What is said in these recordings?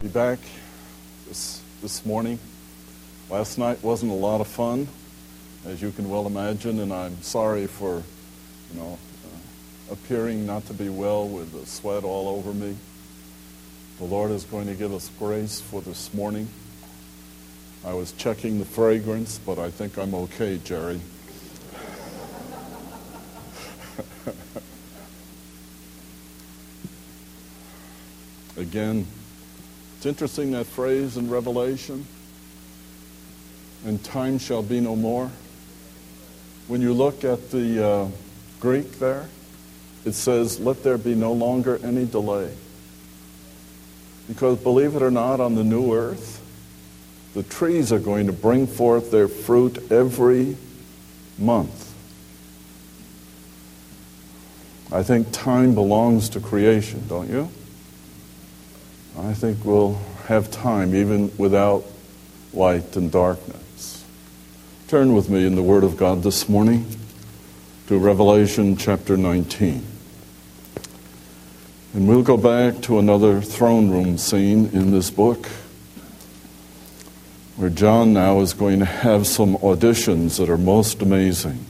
Be back this morning. Last night wasn't a lot of fun, as you can well imagine, and I'm sorry for, appearing not to be well with the sweat all over me. The Lord is going to give us grace for this morning. I was checking the fragrance, but I think I'm okay, Jerry. Again, it's interesting, that phrase in Revelation, and time shall be no more. When you look at the Greek there, it says, let there be no longer any delay. Because believe it or not, on the new earth, the trees are going to bring forth their fruit every month. I think time belongs to creation, don't you? I think we'll have time even without light and darkness. Turn with me in the Word of God this morning to Revelation chapter 19. And we'll go back to another throne room scene in this book, where John now is going to have some auditions that are most amazing.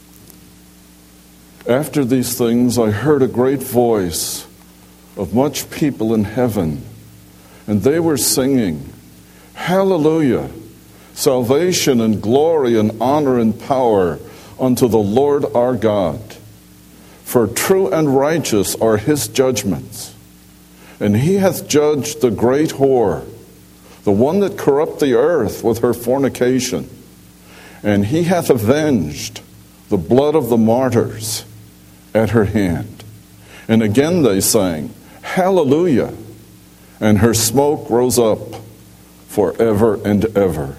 After these things, I heard a great voice of much people in heaven, and they were singing, Hallelujah! Salvation and glory and honor and power unto the Lord our God. For true and righteous are his judgments. And he hath judged the great whore, the one that corrupt the earth with her fornication. And he hath avenged the blood of the martyrs at her hand. And again they sang, Hallelujah! And her smoke rose up forever and ever.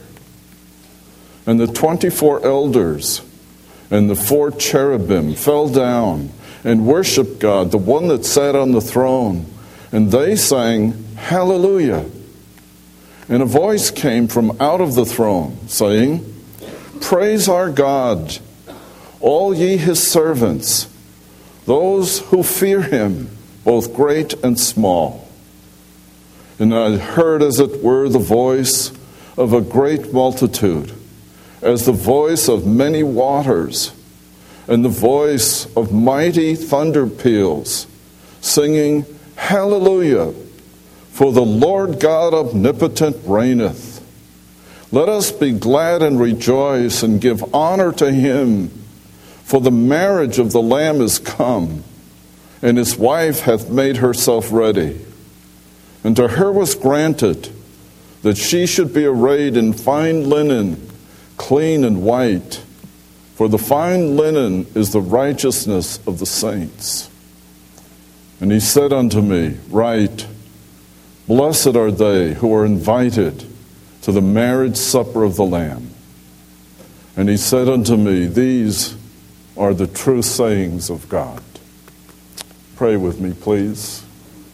And the 24 elders and the 4 cherubim fell down and worshiped God, the one that sat on the throne. And they sang, Hallelujah! And a voice came from out of the throne, saying, Praise our God, all ye his servants, those who fear him, both great and small. And I heard, as it were, the voice of a great multitude, as the voice of many waters, and the voice of mighty thunder peals, singing, Hallelujah! For the Lord God omnipotent reigneth. Let us be glad and rejoice and give honor to him, for the marriage of the Lamb is come, and his wife hath made herself ready. And to her was granted that she should be arrayed in fine linen, clean and white, for the fine linen is the righteousness of the saints. And he said unto me, Write, Blessed are they who are invited to the marriage supper of the Lamb. And he said unto me, These are the true sayings of God. Pray with me, please.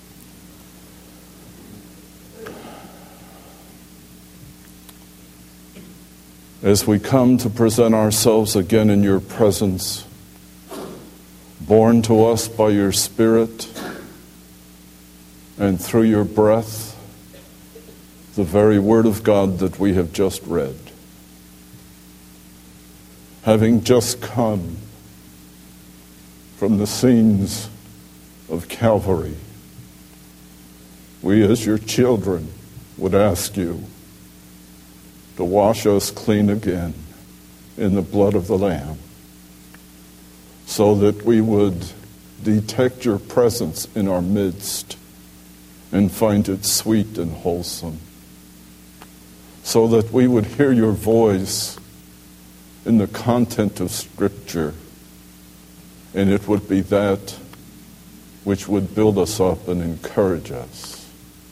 As we come to present ourselves again in your presence, born to us by your Spirit and through your breath, the very Word of God that we have just read. Having just come from the scenes of Calvary, we as your children would ask you to wash us clean again in the blood of the Lamb, so that we would detect your presence in our midst and find it sweet and wholesome, so that we would hear your voice in the content of Scripture, and it would be that which would build us up and encourage us.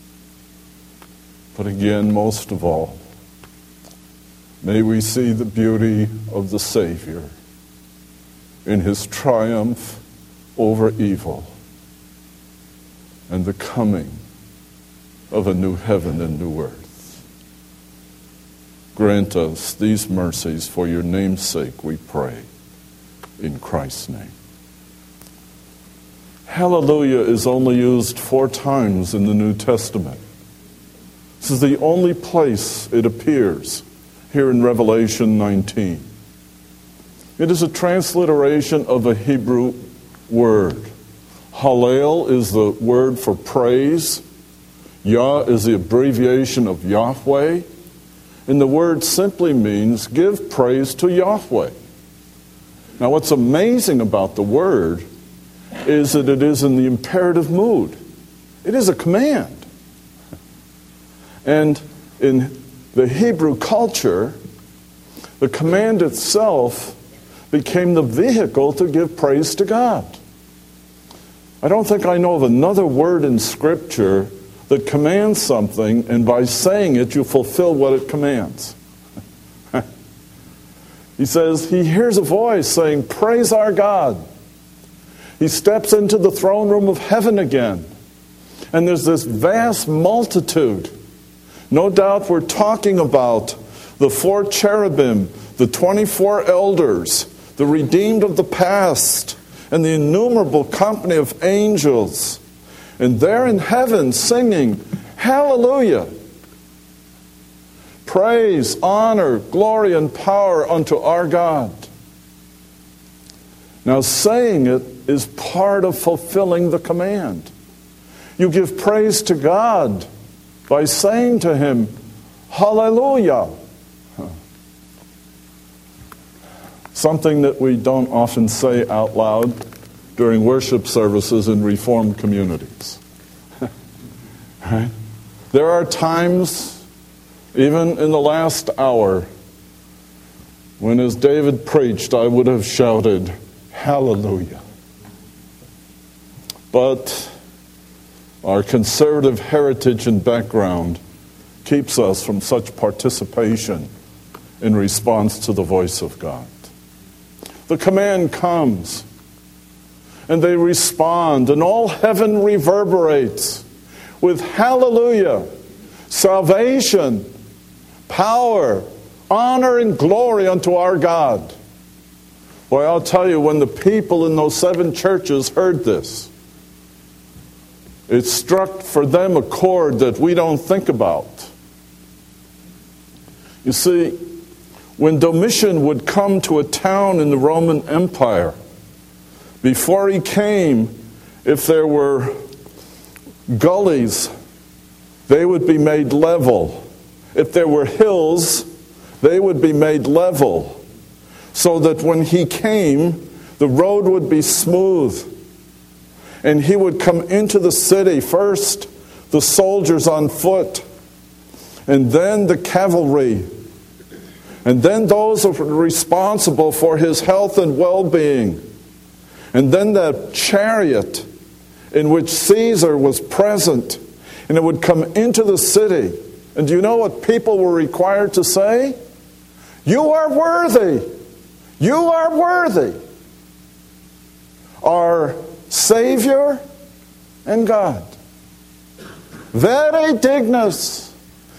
But again, most of all, may we see the beauty of the Savior in his triumph over evil and the coming of a new heaven and new earth. Grant us these mercies for your name's sake, we pray, in Christ's name. Hallelujah is only used 4 times in the New Testament. This is the only place it appears here in Revelation 19. It is a transliteration of a Hebrew word. Hallel is the word for praise. Yah is the abbreviation of Yahweh. And the word simply means give praise to Yahweh. Now what's amazing about the word is that it is in the imperative mood. It is a command. And in the Hebrew culture, the command itself became the vehicle to give praise to God. I don't think I know of another word in Scripture that commands something, and by saying it, you fulfill what it commands. He says, he hears a voice saying, praise our God. He steps into the throne room of heaven again. And there's this vast multitude. No doubt we're talking about the 4 cherubim, the 24 elders, the redeemed of the past, and the innumerable company of angels. And they're in heaven singing, hallelujah. Praise, honor, glory, and power unto our God. Now saying it is part of fulfilling the command. You give praise to God by saying to Him, hallelujah. Something that we don't often say out loud during worship services in Reformed communities. Right? There are times, even in the last hour, when as David preached, I would have shouted, hallelujah. But our conservative heritage and background keeps us from such participation in response to the voice of God. The command comes, and they respond, and all heaven reverberates with hallelujah, salvation, power, honor, and glory unto our God. Boy, I'll tell you, when the people in those 7 churches heard this, it struck for them a chord that we don't think about. You see, when Domitian would come to a town in the Roman Empire, before he came, if there were gullies, they would be made level. If there were hills, they would be made level, so that when he came, the road would be smooth. And he would come into the city, first the soldiers on foot, and then the cavalry, and then those who were responsible for his health and well-being, and then the chariot in which Caesar was present, and it would come into the city. And do you know what people were required to say? You are worthy. You are worthy. Our Savior and God. Vere dignus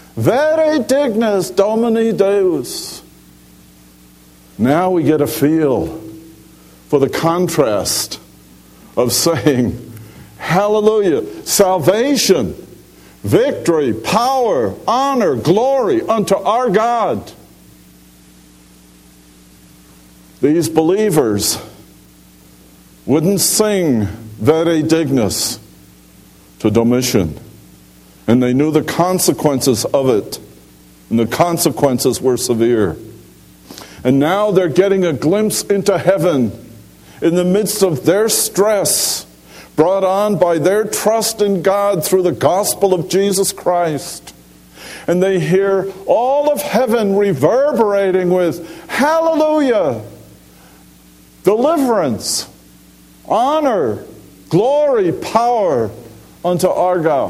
Domini Deus. Now we get a feel for the contrast of saying, hallelujah, salvation, victory, power, honor, glory unto our God. These believers wouldn't sing Vere dignus to Domitian. And they knew the consequences of it. And the consequences were severe. And now they're getting a glimpse into heaven in the midst of their stress, brought on by their trust in God through the gospel of Jesus Christ. And they hear all of heaven reverberating with hallelujah, deliverance, honor, glory, power unto our God.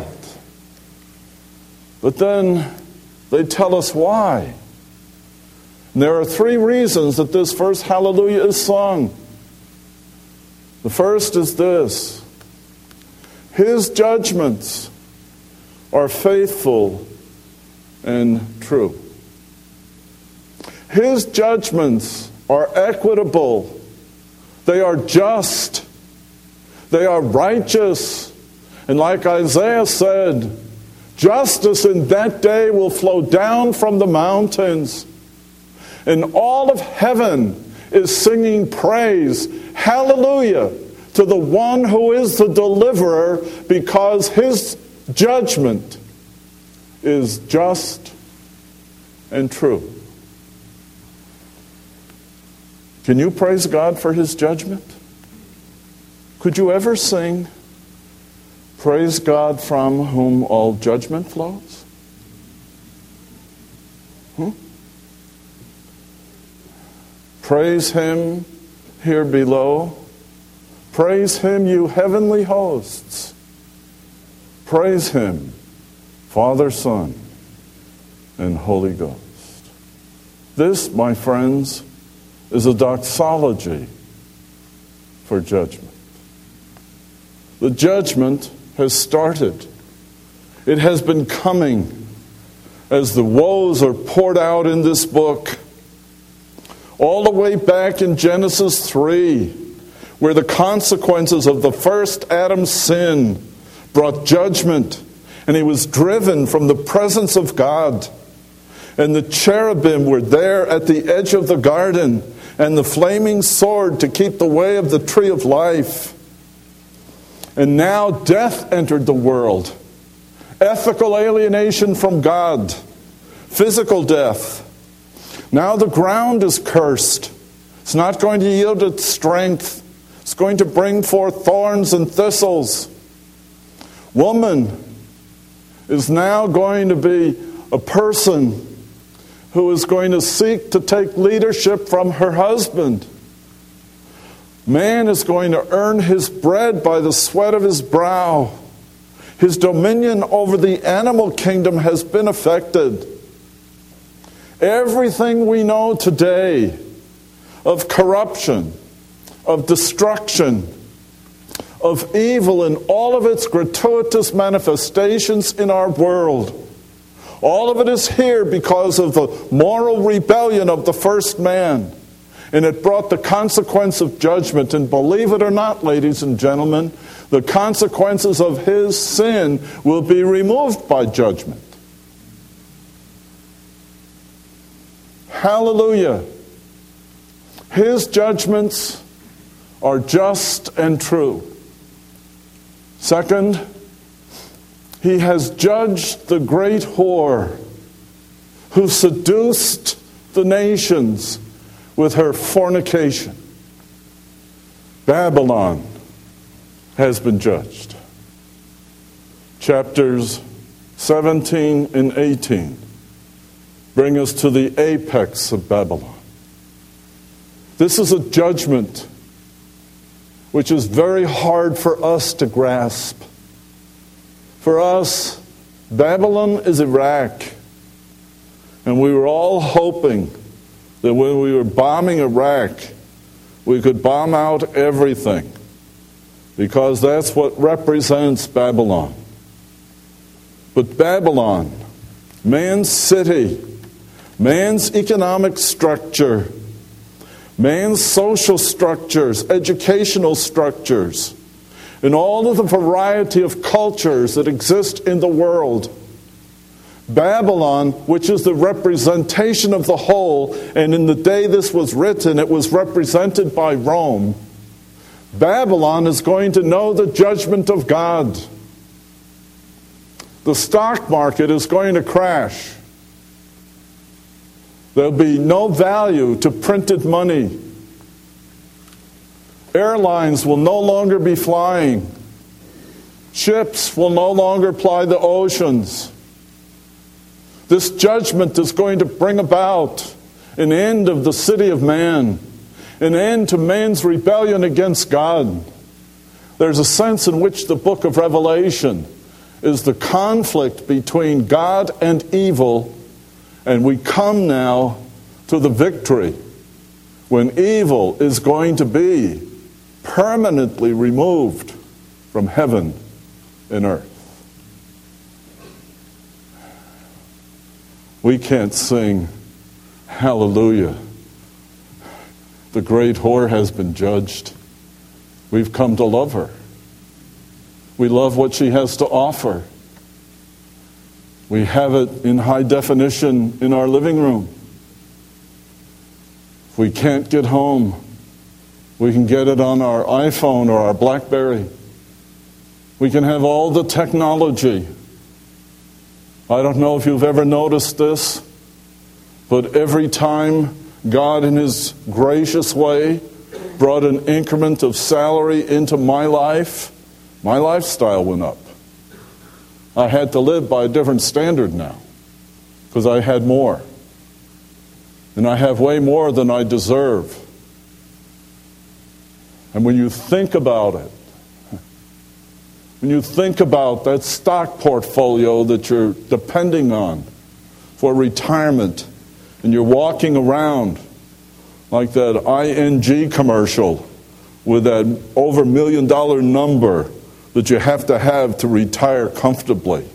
But then they tell us why. And there are 3 reasons that this first hallelujah is sung. The first is this: His judgments are faithful and true. His judgments are equitable. They are just. They are righteous. And like Isaiah said, Justice in that day will flow down from the mountains. And all of heaven is singing praise, hallelujah, to the one who is the deliverer, because his judgment is just and true. Can you praise God for his judgment? Could you ever sing, praise God from whom all judgment flows? Praise him here below. Praise him, you heavenly hosts. Praise him, Father, Son, and Holy Ghost. This, my friends, is a doxology for judgment. The judgment has started. It has been coming as the woes are poured out in this book. All the way back in Genesis 3, where the consequences of the first Adam's sin brought judgment, and he was driven from the presence of God. And the cherubim were there at the edge of the garden, and the flaming sword to keep the way of the tree of life. And now death entered the world. Ethical alienation from God. Physical death. Now the ground is cursed. It's not going to yield its strength. It's going to bring forth thorns and thistles. Woman is now going to be a person who is going to seek to take leadership from her husband. Man is going to earn his bread by the sweat of his brow. His dominion over the animal kingdom has been affected. Everything we know today of corruption, of destruction, of evil in all of its gratuitous manifestations in our world, all of it is here because of the moral rebellion of the first man. And it brought the consequence of judgment. And believe it or not, ladies and gentlemen, the consequences of his sin will be removed by judgment. Hallelujah. His judgments are just and true. Second, he has judged the great whore who seduced the nations with her fornication. Babylon has been judged. Chapters 17 and 18 bring us to the apex of Babylon. This is a judgment which is very hard for us to grasp. For us, Babylon is Iraq. And we were all hoping that when we were bombing Iraq, we could bomb out everything, because that's what represents Babylon. But Babylon, man's city, man's economic structure, man's social structures, educational structures, and all of the variety of cultures that exist in the world. Babylon, which is the representation of the whole, and in the day this was written, it was represented by Rome. Babylon is going to know the judgment of God. The stock market is going to crash. There'll be no value to printed money. Airlines will no longer be flying. Ships will no longer ply the oceans. This judgment is going to bring about an end of the city of man, an end to man's rebellion against God. There's a sense in which the book of Revelation is the conflict between God and evil, and we come now to the victory when evil is going to be permanently removed from heaven and earth. We can't sing, hallelujah, the great whore has been judged. We've come to love her. We love what she has to offer. We have it in high definition in our living room. If we can't get home, we can get it on our iPhone or our BlackBerry. We can have all the technology. I don't know if you've ever noticed this, but every time God in His gracious way brought an increment of salary into my life, my lifestyle went up. I had to live by a different standard now because I had more. And I have way more than I deserve. And when you think about it, when you think about that stock portfolio that you're depending on for retirement, and you're walking around like that ING commercial with that over $1 million number that you have to retire comfortably.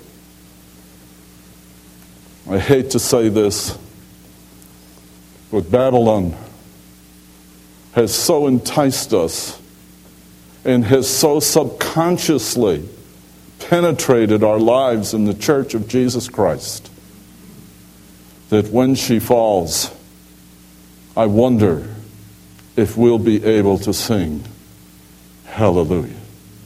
I hate to say this, but Babylon has so enticed us and has so subconsciously penetrated our lives in the Church of Jesus Christ that when she falls, I wonder if we'll be able to sing hallelujah.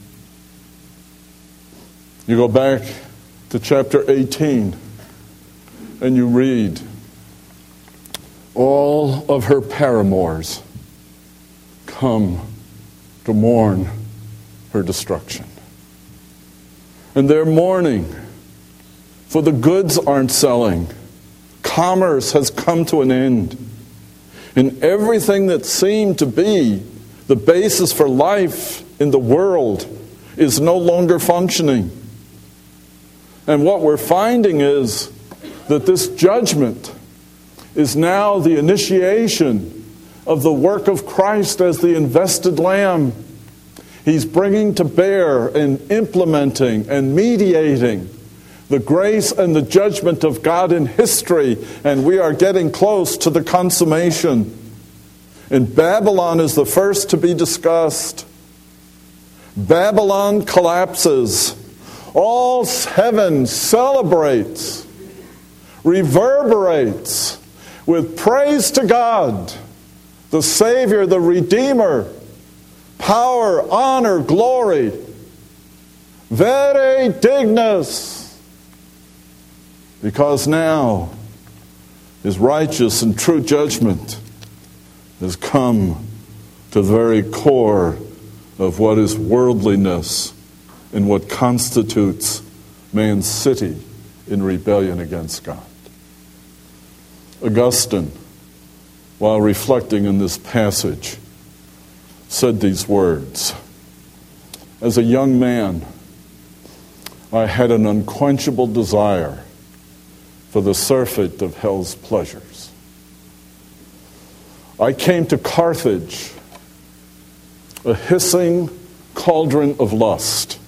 You go back to chapter 18 and you read, all of her paramours come to mourn her destruction. And they're mourning, for the goods aren't selling. Commerce has come to an end. And everything that seemed to be the basis for life in the world is no longer functioning. And what we're finding is that this judgment is now the initiation of the work of Christ as the invested lamb. He's bringing to bear and implementing and mediating the grace and the judgment of God in history, and we are getting close to the consummation. And Babylon is the first to be discussed. Babylon collapses. All heaven celebrates, reverberates with praise to God, the Savior, the Redeemer, power, honor, glory, vere dignus, because now His righteous and true judgment has come to the very core of what is worldliness and what constitutes man's city in rebellion against God. Augustine, while reflecting in this passage, said these words, as a young man, I had an unquenchable desire for the surfeit of hell's pleasures. I came to Carthage, a hissing cauldron of lust.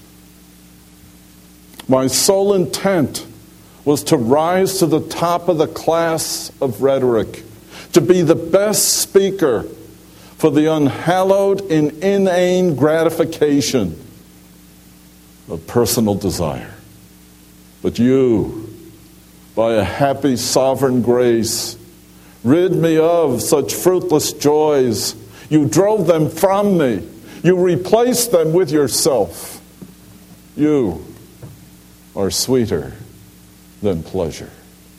My sole intent was to rise to the top of the class of rhetoric, to be the best speaker for the unhallowed and inane gratification of personal desire. But you, by a happy sovereign grace, rid me of such fruitless joys. You drove them from me. You replaced them with yourself. You are sweeter than pleasure.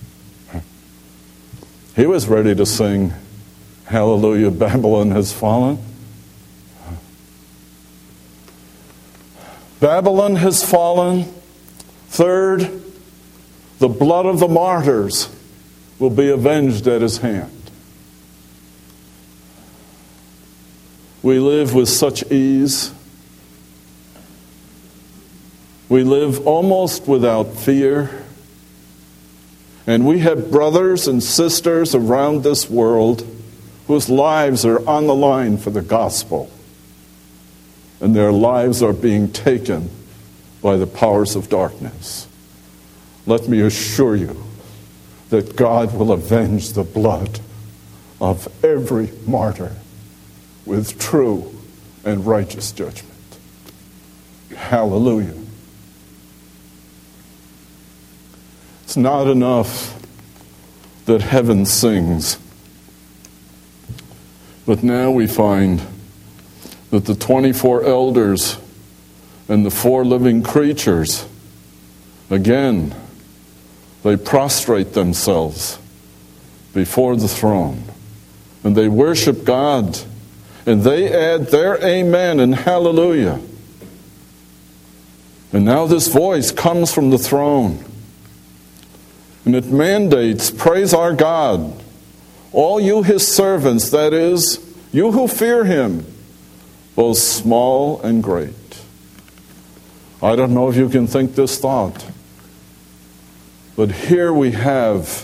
He was ready to sing, hallelujah, Babylon has fallen. Babylon has fallen. Third, the blood of the martyrs will be avenged at His hand. We live with such ease. We live almost without fear. And we have brothers and sisters around this world whose lives are on the line for the gospel. And their lives are being taken by the powers of darkness. Let me assure you that God will avenge the blood of every martyr with true and righteous judgment. Hallelujah. It's not enough that heaven sings. But now we find that the 24 elders and the 4 living creatures, again, they prostrate themselves before the throne. And they worship God. And they add their amen and hallelujah. And now this voice comes from the throne. And it mandates, praise our God, all you his servants, that is, you who fear him, both small and great. I don't know if you can think this thought, but here we have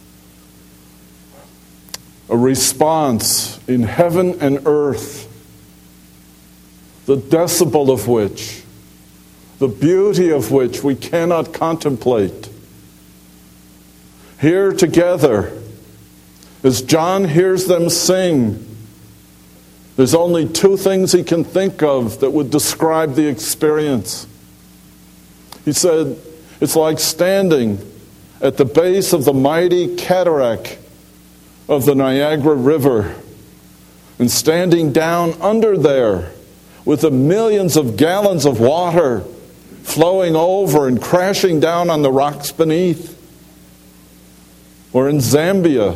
a response in heaven and earth, the decibel of which, the beauty of which we cannot contemplate. Here together, as John hears them sing, there's only 2 things he can think of that would describe the experience. He said, it's like standing at the base of the mighty cataract of the Niagara River and standing down under there with the millions of gallons of water flowing over and crashing down on the rocks beneath. Or in Zambia,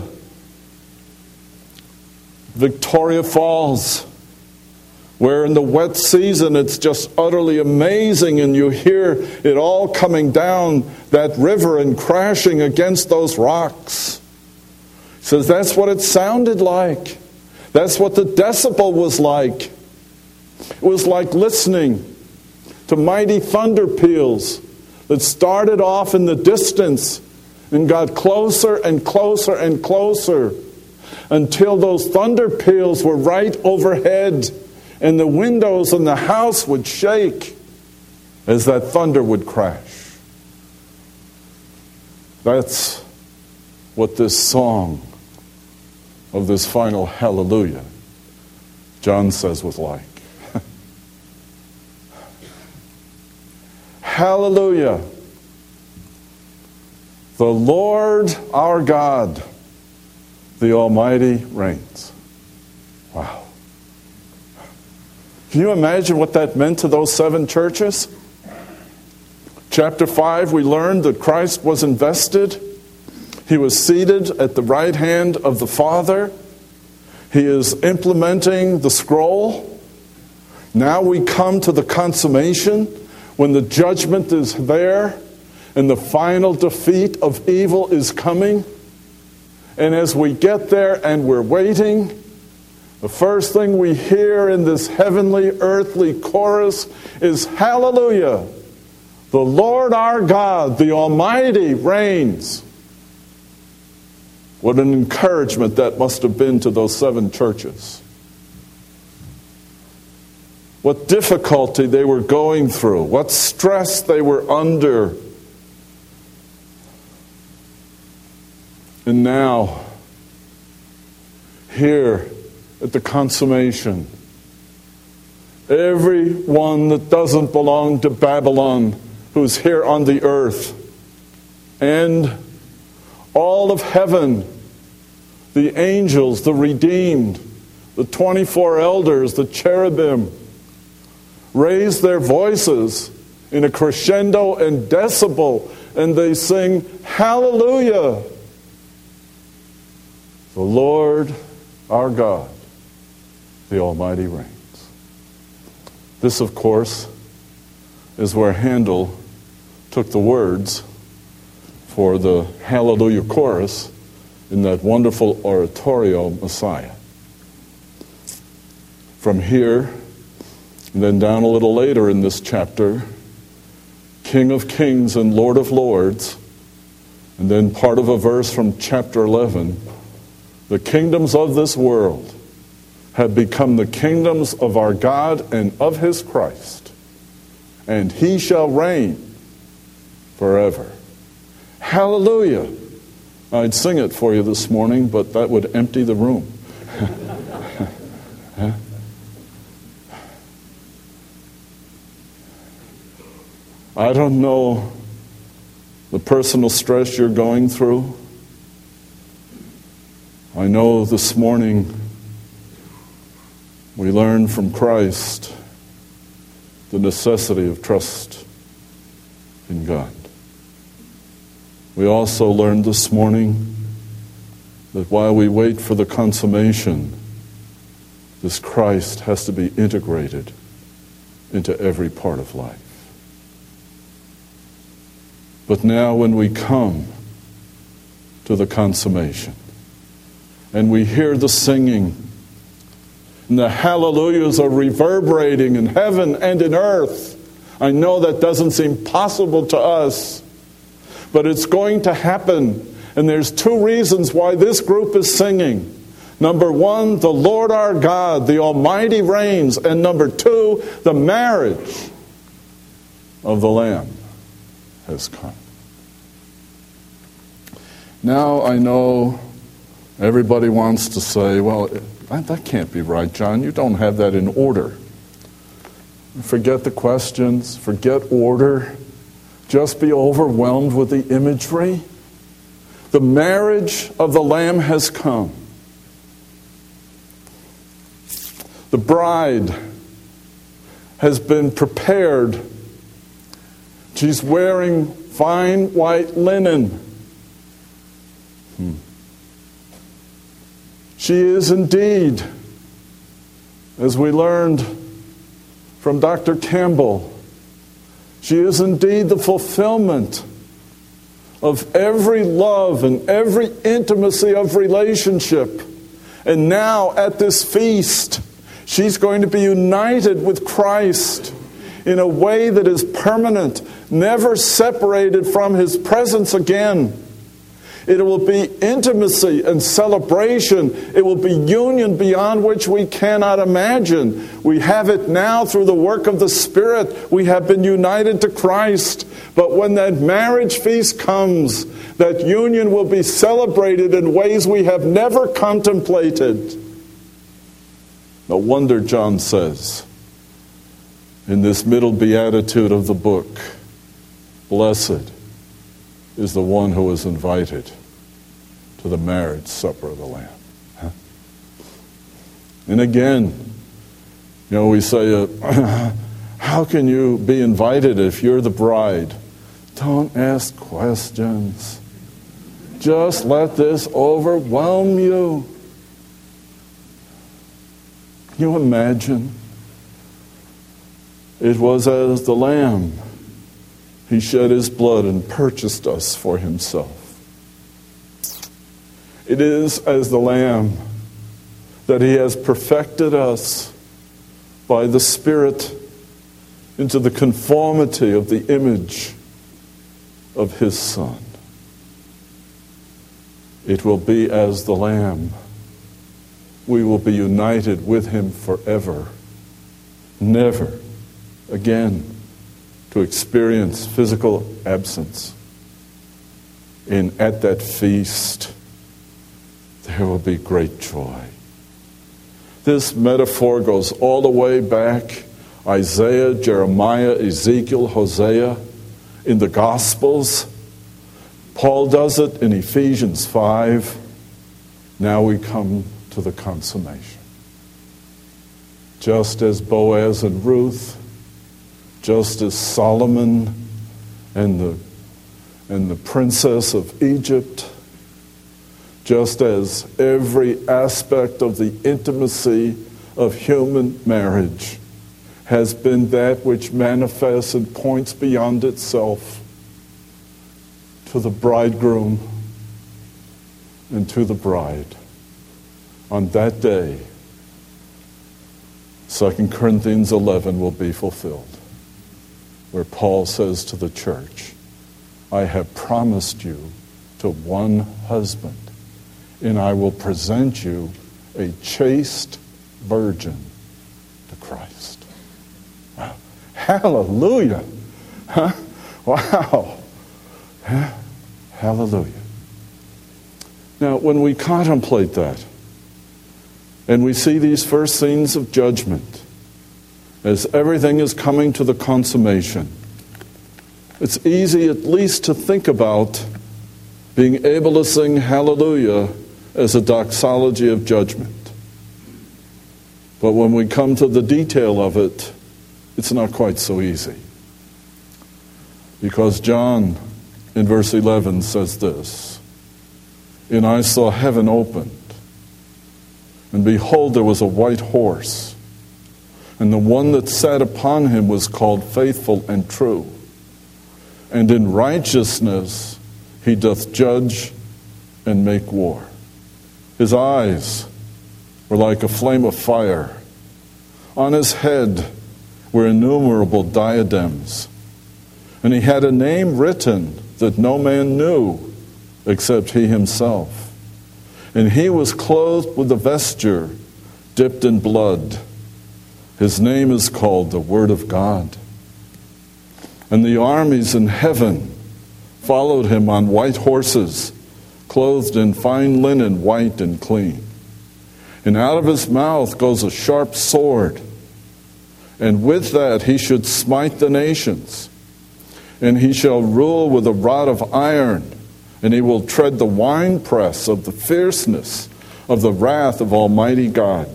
Victoria Falls, where in the wet season it's just utterly amazing and you hear it all coming down that river and crashing against those rocks. He says that's what it sounded like. That's what the decibel was like. It was like listening to mighty thunder peals that started off in the distance and got closer and closer and closer until those thunder peals were right overhead and the windows in the house would shake as that thunder would crash. That's what this song of this final hallelujah, John says, was like. Hallelujah. The Lord our God, the Almighty, reigns. Wow. Can you imagine what that meant to those 7 churches? Chapter 5, we learned that Christ was invested. He was seated at the right hand of the Father. He is implementing the scroll. Now we come to the consummation when the judgment is there and the final defeat of evil is coming. And as we get there and we're waiting, the first thing we hear in this heavenly, earthly chorus is, hallelujah! The Lord our God, the Almighty, reigns. What an encouragement that must have been to those 7 churches. What difficulty they were going through, what stress they were under. And now, here at the consummation, everyone that doesn't belong to Babylon, who's here on the earth, and all of heaven, the angels, the redeemed, the 24 elders, the cherubim, raise their voices in a crescendo and decibel, and they sing, hallelujah! The Lord our God, the Almighty, reigns. This, of course, is where Handel took the words for the Hallelujah chorus in that wonderful oratorio, Messiah. From here, and then down a little later in this chapter, King of Kings and Lord of Lords, and then part of a verse from chapter 11, the kingdoms of this world have become the kingdoms of our God and of his Christ, and he shall reign forever. Hallelujah! I'd sing it for you this morning, but that would empty the room. I don't know the personal stress you're going through. I know this morning we learned from Christ the necessity of trust in God. We also learned this morning that while we wait for the consummation, this Christ has to be integrated into every part of life. But now when we come to the consummation and we hear the singing and the hallelujahs are reverberating in heaven and in earth, I know that doesn't seem possible to us, but it's going to happen. And there's two reasons why this group is singing. Number one, the Lord our God, the Almighty reigns. And number two, the marriage of the Lamb has come. Now I know everybody wants to say, well, that can't be right, John. You don't have that in order. Forget the questions, forget order. Just be overwhelmed with the imagery. The marriage of the Lamb has come. The bride has been prepared. She's wearing fine white linen. She is indeed, as we learned from Dr. Campbell, she is indeed the fulfillment of every love and every intimacy of relationship. And now at this feast, she's going to be united with Christ in a way that is permanent, never separated from His presence again. It will be intimacy and celebration. It will be union beyond which we cannot imagine. We have it now through the work of the Spirit. We have been united to Christ. But when that marriage feast comes, that union will be celebrated in ways we have never contemplated. No wonder John says in this middle beatitude of the book, blessed is the one who is invited to the marriage supper of the Lamb. Huh? And again, we say, how can you be invited if you're the bride? Don't ask questions. Just let this overwhelm you. Can you imagine? It was as the Lamb. He shed His blood and purchased us for Himself. It is as the Lamb that He has perfected us by the Spirit into the conformity of the image of His Son. It will be as the Lamb. We will be united with Him forever, never again to experience physical absence. And at that feast, there will be great joy. This metaphor goes all the way back, Isaiah, Jeremiah, Ezekiel, Hosea, in the Gospels. Paul does it in Ephesians 5. Now we come to the consummation. Just as Boaz and Ruth, just as Solomon and the princess of Egypt, just as every aspect of the intimacy of human marriage has been that which manifests and points beyond itself to the bridegroom and to the bride. On that day, 2 Corinthians 11 will be fulfilled, where Paul says to the church, I have promised you to one husband, and I will present you a chaste virgin to Christ. Wow. Hallelujah. Huh? Wow. Hallelujah. Now, when we contemplate that, and we see these first scenes of judgment, as everything is coming to the consummation, It's easy at least to think about being able to sing hallelujah as a doxology of judgment. But when we come to the detail of it, it's not quite so easy. Because John, in verse 11, says this, "And I saw heaven opened, and behold, there was a white horse, and the one that sat upon him was called Faithful and True. And in righteousness he doth judge and make war. His eyes were like a flame of fire. On his head were innumerable diadems. And he had a name written that no man knew except he himself. And he was clothed with a vesture dipped in blood. His name is called the Word of God. And the armies in heaven followed him on white horses, clothed in fine linen, white and clean. And out of his mouth goes a sharp sword, and with that he should smite the nations. And he shall rule with a rod of iron, and he will tread the winepress of the fierceness of the wrath of Almighty God.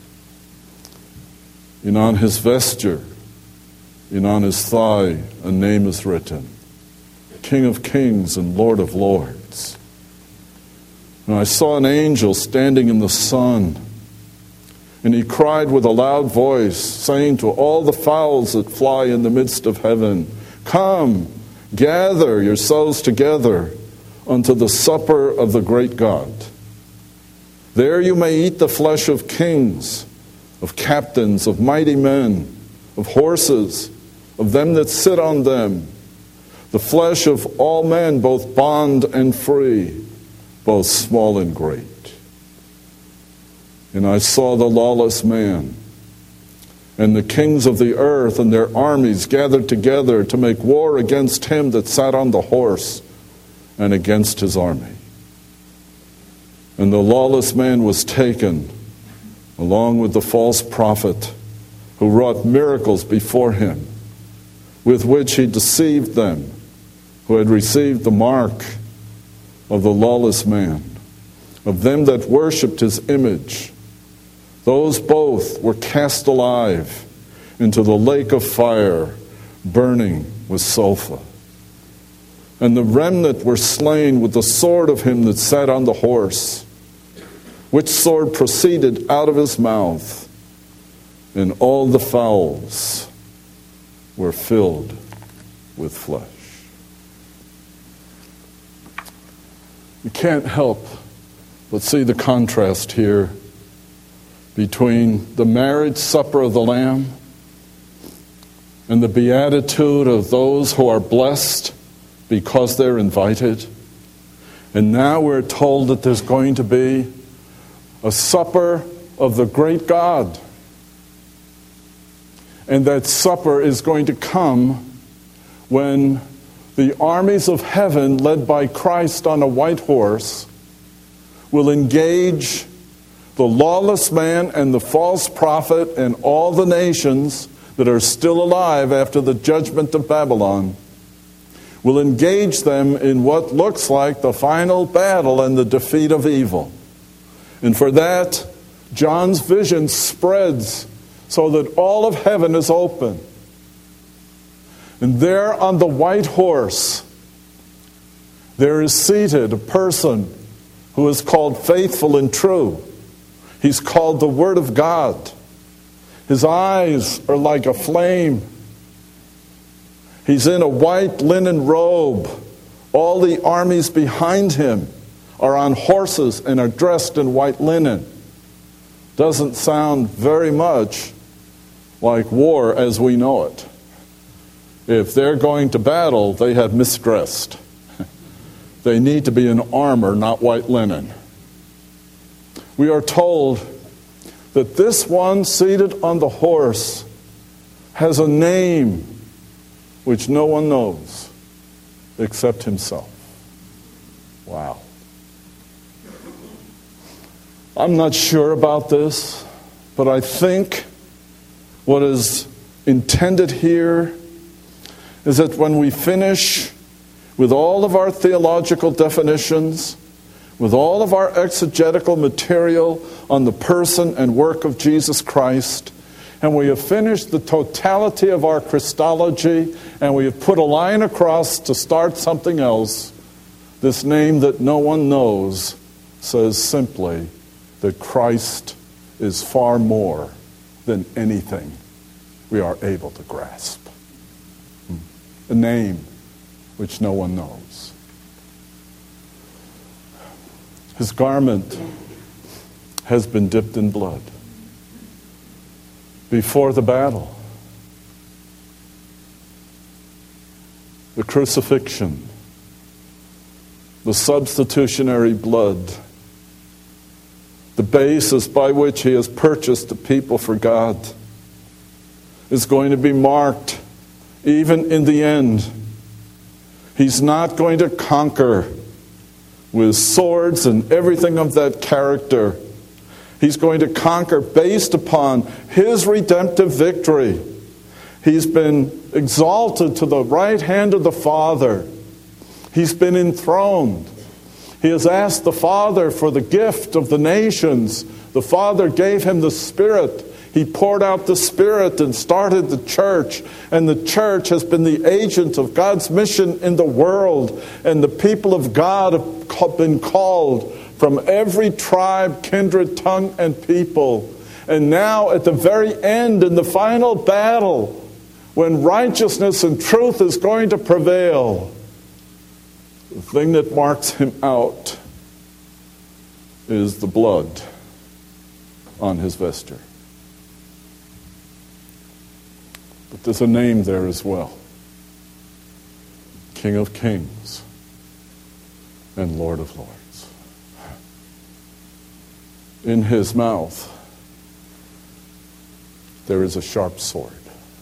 And on his vesture, and on his thigh, a name is written, King of Kings and Lord of Lords. And I saw an angel standing in the sun, and he cried with a loud voice, saying to all the fowls that fly in the midst of heaven, Come, gather yourselves together unto the supper of the great God. There you may eat the flesh of kings, of captains, of mighty men, of horses, of them that sit on them, the flesh of all men, both bond and free, both small and great. And I saw the lawless man, and the kings of the earth and their armies gathered together to make war against him that sat on the horse and against his army. And the lawless man was taken, along with the false prophet, who wrought miracles before him, with which he deceived them who had received the mark of the lawless man, of them that worshipped his image. Those both were cast alive into the lake of fire, burning with sulfur. And the remnant were slain with the sword of him that sat on the horse, which sword proceeded out of his mouth, and all the fowls were filled with flesh. You can't help but see the contrast here between the marriage supper of the Lamb and the beatitude of those who are blessed because they're invited. And now we're told that there's going to be a supper of the great God. And that supper is going to come when the armies of heaven, led by Christ on a white horse, will engage the lawless man and the false prophet and all the nations that are still alive after the judgment of Babylon, will engage them in what looks like the final battle and the defeat of evil. And for that, John's vision spreads so that all of heaven is open. And there on the white horse, there is seated a person who is called Faithful and True. He's called the Word of God. His eyes are like a flame. He's in a white linen robe. All the armies behind him are on horses and are dressed in white linen. Doesn't sound very much like war as we know it. If they're going to battle, they have misdressed. They need to be in armor, not white linen. We are told that this one seated on the horse has a name which no one knows except himself. Wow. I'm not sure about this, but I think what is intended here is that when we finish with all of our theological definitions, with all of our exegetical material on the person and work of Jesus Christ, and we have finished the totality of our Christology, and we have put a line across to start something else, this name that no one knows says simply that Christ is far more than anything we are able to grasp. A name which no one knows. His garment has been dipped in blood. Before the battle, the crucifixion, the substitutionary blood, the basis by which he has purchased the people for God, is going to be marked even in the end. He's not going to conquer with swords and everything of that character. He's going to conquer based upon his redemptive victory. He's been exalted to the right hand of the Father. He's been enthroned. He has asked the Father for the gift of the nations. The Father gave him the Spirit. He poured out the Spirit and started the church. And the church has been the agent of God's mission in the world. And the people of God have been called from every tribe, kindred, tongue, and people. And now at the very end, in the final battle, when righteousness and truth is going to prevail, the thing that marks him out is the blood on his vesture. But there's a name there as well. King of Kings and Lord of Lords. In his mouth there is a sharp sword.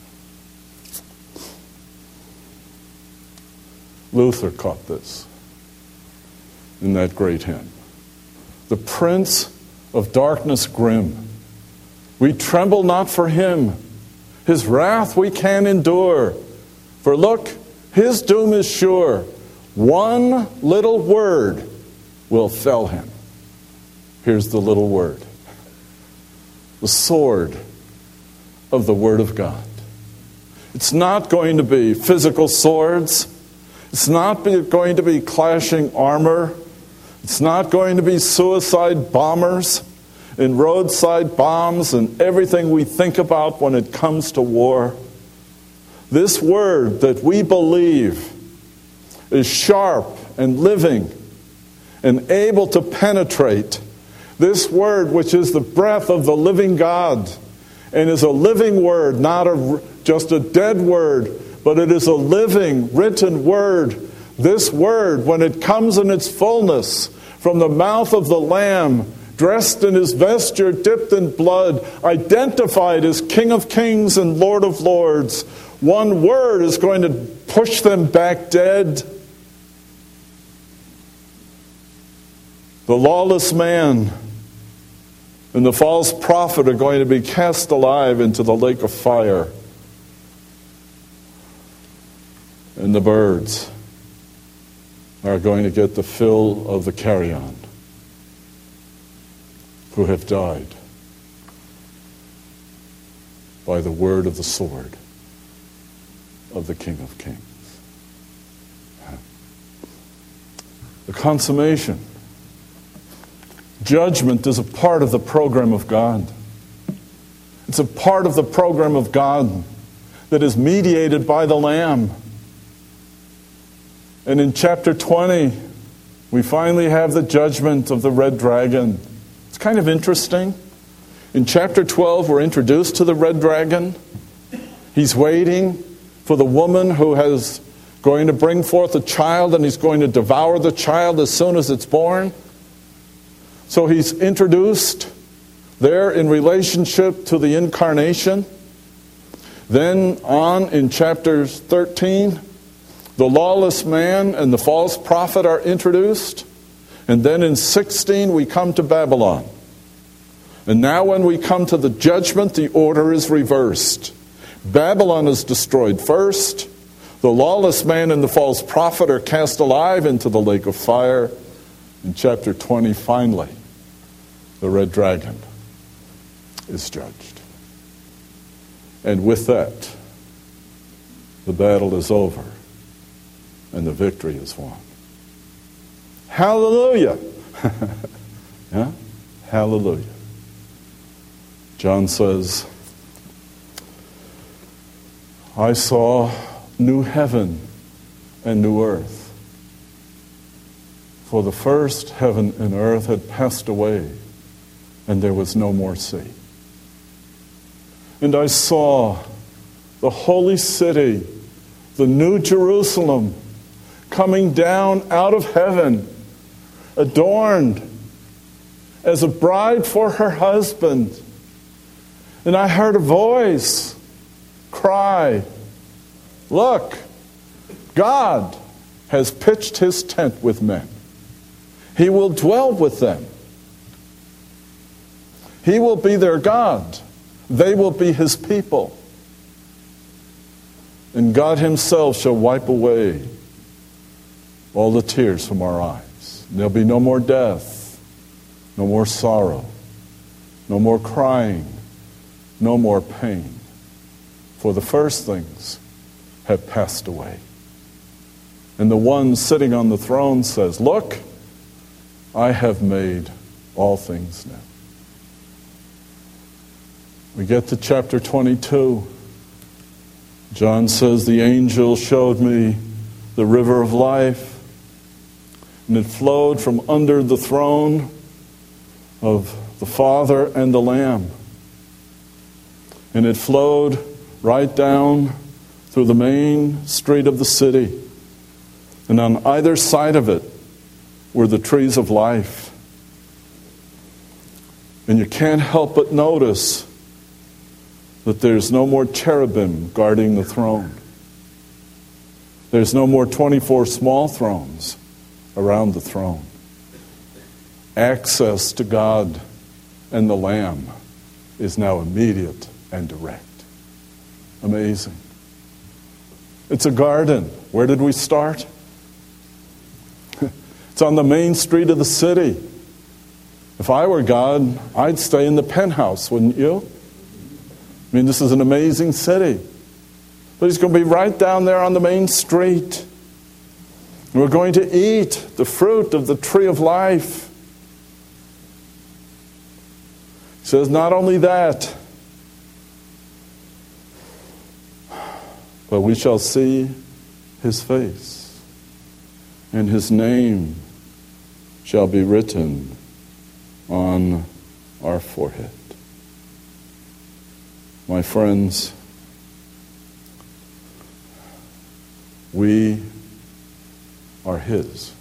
Luther caught this in that great hymn. The Prince of darkness grim, we tremble not for him. His wrath we can endure. For look, his doom is sure. One little word will fell him. Here's the little word. The sword of the Word of God. It's not going to be physical swords. It's not going to be clashing armor. It's not going to be suicide bombers and roadside bombs and everything we think about when it comes to war. This word that we believe is sharp and living and able to penetrate. This word, which is the breath of the living God, and is a living word, not just a dead word, but it is a living, written word. This word, when it comes in its fullness from the mouth of the Lamb, dressed in his vesture, dipped in blood, identified as King of Kings and Lord of Lords, one word is going to push them back dead. The lawless man and the false prophet are going to be cast alive into the lake of fire. And the birds are going to get the fill of the carrion who have died by the word of the sword of the King of Kings. The consummation. Judgment is a part of the program of God. It's a part of the program of God that is mediated by the Lamb. And in chapter 20, we finally have the judgment of the red dragon. It's kind of interesting. In chapter 12, we're introduced to the red dragon. He's waiting for the woman who is going to bring forth a child, and he's going to devour the child as soon as it's born. So he's introduced there in relationship to the incarnation. Then on in chapter 13, the lawless man and the false prophet are introduced. And then in 16, we come to Babylon. And now when we come to the judgment, the order is reversed. Babylon is destroyed first. The lawless man and the false prophet are cast alive into the lake of fire. In chapter 20, finally, the red dragon is judged. And with that, the battle is over and the victory is won. Hallelujah! Yeah? Hallelujah. John says, I saw new heaven and new earth. For the first heaven and earth had passed away, and there was no more sea. And I saw the holy city, the new Jerusalem, coming down out of heaven, adorned as a bride for her husband. And I heard a voice cry, look, God has pitched his tent with men. He will dwell with them. He will be their God. They will be his people. And God himself shall wipe away all the tears from our eyes. There'll be no more death, no more sorrow, no more crying, no more pain. For the first things have passed away. And the one sitting on the throne says, look, I have made all things new. We get to chapter 22. John says, the angel showed me the river of life, and it flowed from under the throne of the Father and the Lamb. And it flowed right down through the main street of the city. And on either side of it were the trees of life. And you can't help but notice that there's no more cherubim guarding the throne. There's no more 24 small thrones around the throne. Access to God and the Lamb is now immediate and direct. Amazing. It's a garden. Where did we start? It's on the main street of the city. If I were God, I'd stay in the penthouse, wouldn't you? I mean, this is an amazing city. But he's going to be right down there on the main street. We're going to eat the fruit of the tree of life. He says, not only that, but we shall see his face, and his name shall be written on our forehead. My friends, we are his.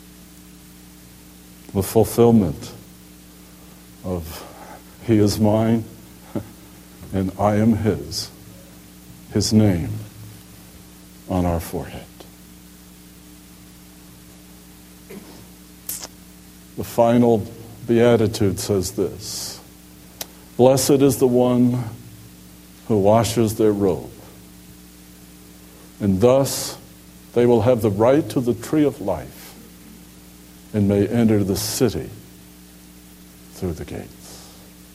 The fulfillment of he is mine and I am his. His name on our forehead. The final beatitude says this: blessed is the one who washes their robe, and thus they will have the right to the tree of life and may enter the city through the gates.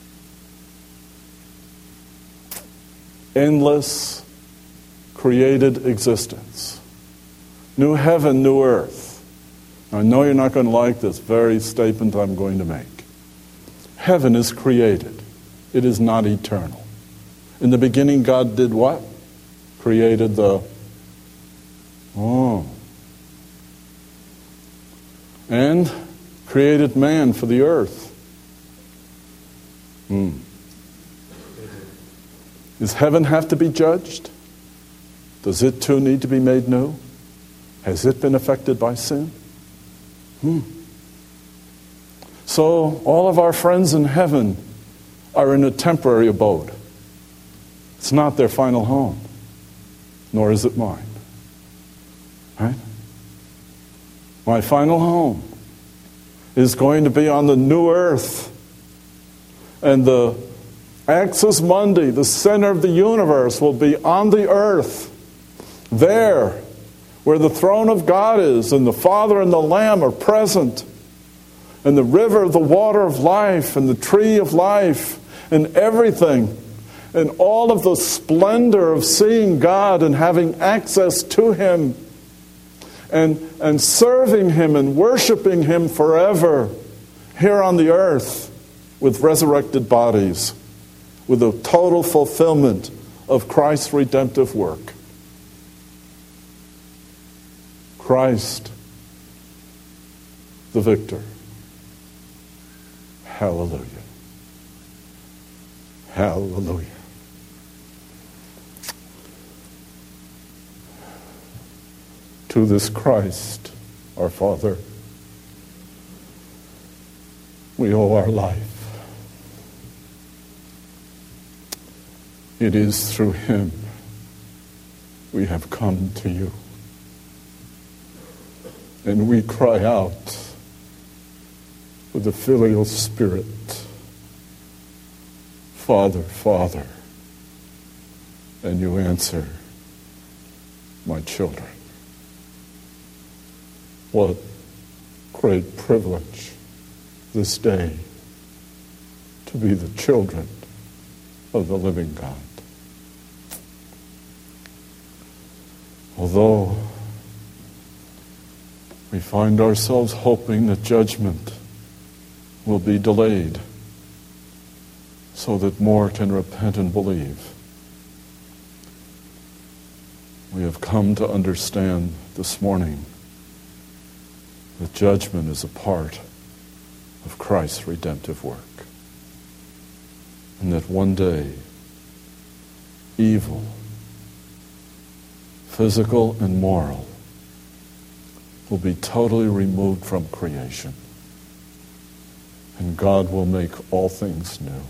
Endless created existence. New heaven, new earth. I know you're not going to like this very statement I'm going to make. Heaven is created. It is not eternal. In the beginning, God did what? Created and created man for the earth. Does heaven have to be judged? Does it too need to be made new? Has it been affected by sin? So all of our friends in heaven are in a temporary abode. It's not their final home, nor is it mine. Right? My final home is going to be on the new earth. And the Axis Mundi, the center of the universe, will be on the earth. There, where the throne of God is, and the Father and the Lamb are present, and the river of the water of life, and the tree of life, and everything, and all of the splendor of seeing God and having access to Him, and serving Him and worshiping Him forever here on the earth with resurrected bodies, with a total fulfillment of Christ's redemptive work. Christ, the victor. Hallelujah. Hallelujah. To this Christ, our Father, we owe our life. It is through Him we have come to you. And we cry out with the filial spirit, Father, Father. And you answer, my children. What great privilege this day to be the children of the living God. Although we find ourselves hoping that judgment will be delayed so that more can repent and believe, we have come to understand this morning that judgment is a part of Christ's redemptive work. And that one day, evil, physical and moral, will be totally removed from creation. And God will make all things new.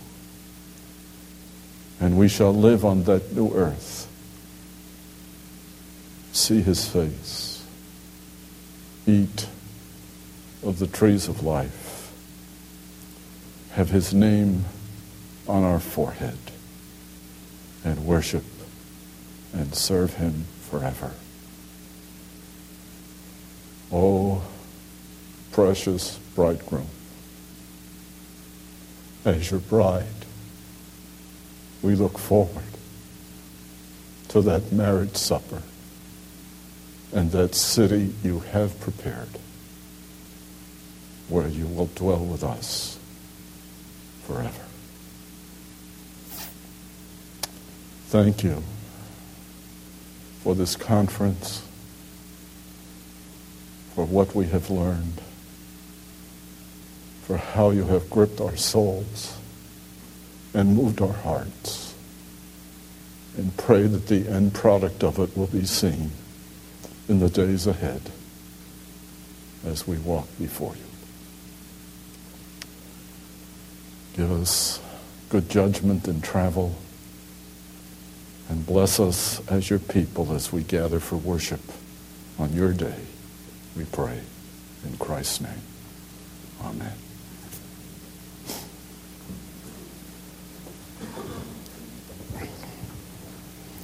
And we shall live on that new earth, see His face, eat of the trees of life, have His name on our forehead, and worship and serve Him forever. Oh, precious bridegroom, as your bride, we look forward to that marriage supper and that city you have prepared, where you will dwell with us forever. Thank you for this conference, for what we have learned, for how you have gripped our souls and moved our hearts, and pray that the end product of it will be seen in the days ahead as we walk before you. Give us good judgment in travel, and bless us as your people as we gather for worship on your day, we pray in Christ's name. Amen.